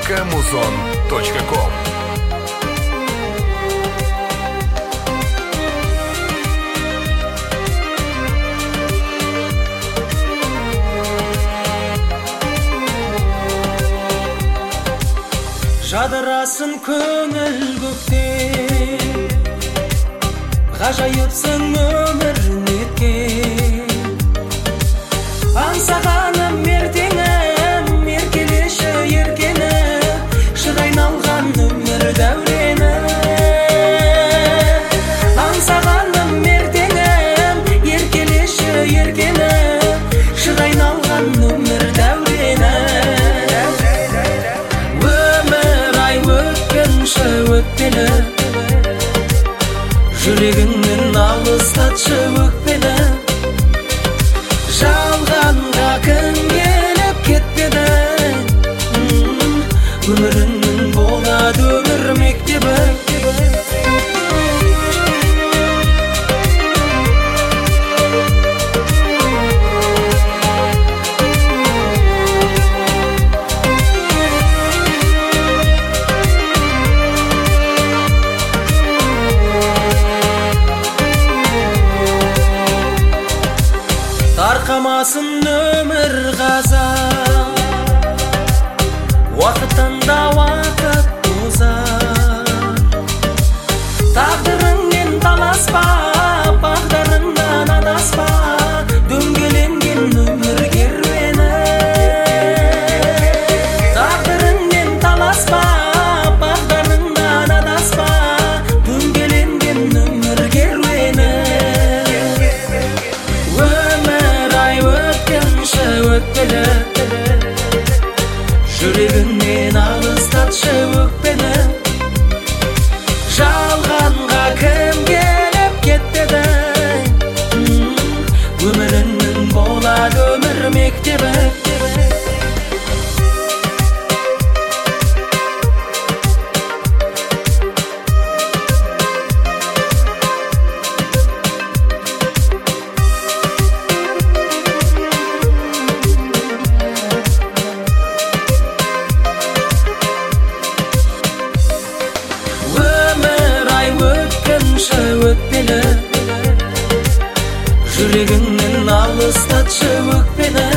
Kamuzon.com. Жадырасын көңіл көктен, ғажайыпсың өмір неткен. Аңсағаным ертеңім, еркелеші еркені, шыр айналған өмір дәурені. Аңсағаным ертеңім, еркелеші еркені, шыр айналған өмір дәурені. Өтпелі, жүрегіңнен алыстатшы өкпелі. Жалғанға кім келіп кетпеді, өміріңнің болады өмір мектебі. Тарқамасын өмір ғазап, уақыттанда уақыт озар. Тағдырыңмен таласпа, бағдарыңнан адаспа, дөңгеленген өмір керуені. Тағдырыңмен таласпа, бағдарыңнан адаспа, дөңгеленген өмір керуені. Өтпелі, жүрегіңнен алыстатшы өкпені. Жалғанға кім келіп кетпеді, өміріңнің болады өмір мектебі. Өтпелі, жүрегіңнен алыстатшы өкпені.